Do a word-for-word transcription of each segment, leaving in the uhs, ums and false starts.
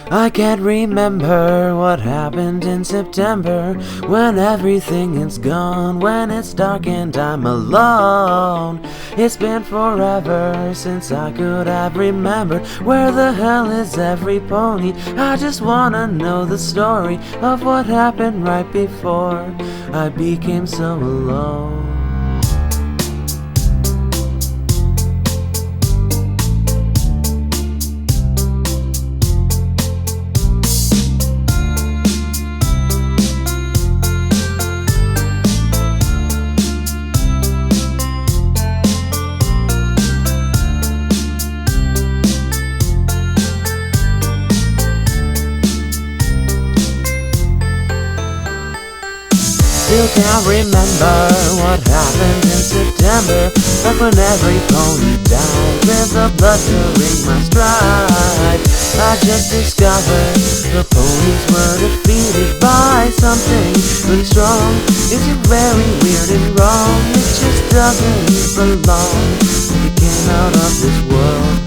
I can't remember what happened in September, when everything is gone, when it's dark and I'm alone. It's been forever since I could have remembered where the hell is every pony. I just wanna know the story of what happened right before I became so alone. Still can't remember what happened in September, like when every pony died with the blood during my stride. I just discovered the ponies were defeated by something really strong. It's very weird and wrong, it just doesn't belong. It came out of this world.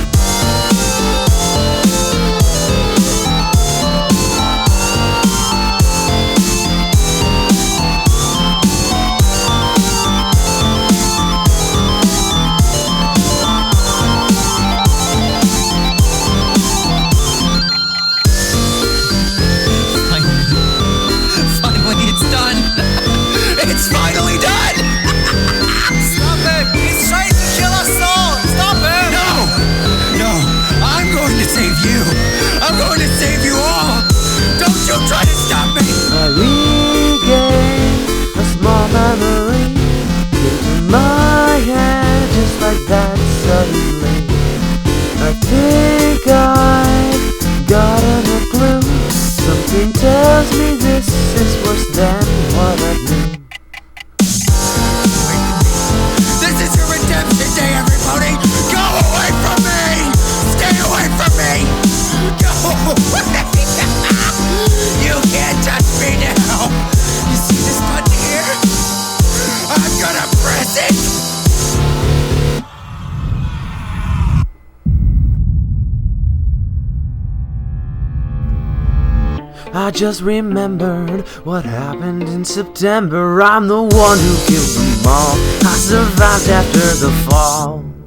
It's finally done! Stop it! He's trying to kill us all! Stop it! No! No! I'm going to save you! I'm going to save you all! Don't you try to stop me! I regained a small memory into my head just like that suddenly. I think I've gotten a clue. Something tells me this is worse than what I knew. This is your redemption day, everybody! Go away from me! Stay away from me! Go away! You can't touch me now! You see this button here? I'm gonna press it! I just remembered what happened in September. I'm the one who killed them all. I survived after the fall.